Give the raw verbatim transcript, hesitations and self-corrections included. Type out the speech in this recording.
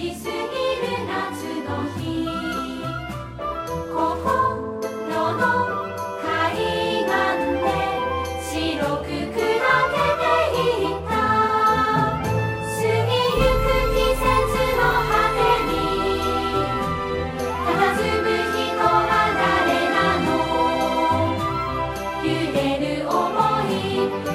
しすぎる夏の日、心の海岸で白く砕けていった。過ぎゆく季節の果てに佇む人は誰なの。揺れる想い